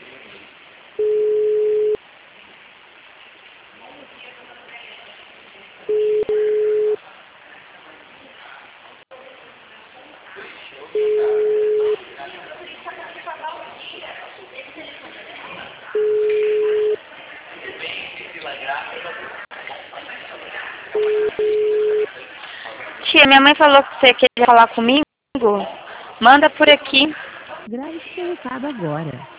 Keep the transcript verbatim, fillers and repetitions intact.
Tia, minha mãe falou que você queria falar comigo. Manda por aqui. Grave seu recado agora.